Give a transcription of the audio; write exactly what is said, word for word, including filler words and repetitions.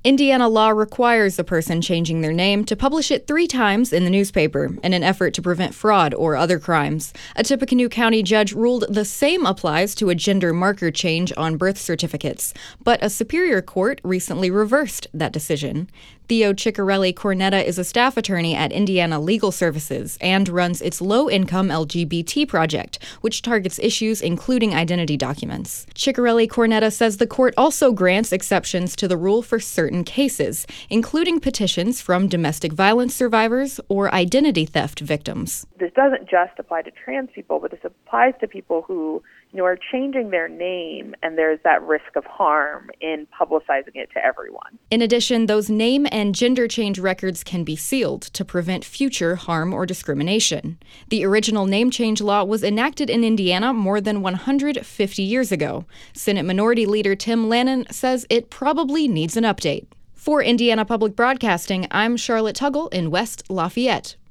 Indiana law requires a person changing their name to publish it three times in the newspaper in an effort to prevent fraud or other crimes. A Tippecanoe County judge ruled the same applies to a gender marker change on birth certificates, but a superior court recently reversed that decision. Theo Ciccarelli Cornetta is a staff attorney at Indiana Legal Services and runs its low-income L G B T project, which targets issues including identity documents. Ciccarelli Cornetta says the court also grants exceptions to the rule for certain cases, including petitions from domestic violence survivors or identity theft victims. This doesn't just apply to trans people, but this applies to people who, you know, are changing their name, and there's that risk of harm in publicizing it to everyone. In addition, those name and gender change records can be sealed to prevent future harm or discrimination. The original name change law was enacted in Indiana more than one hundred fifty years ago. Senate Minority Leader Tim Lannon says it probably needs an update. For Indiana Public Broadcasting, I'm Charlotte Tuggle in West Lafayette.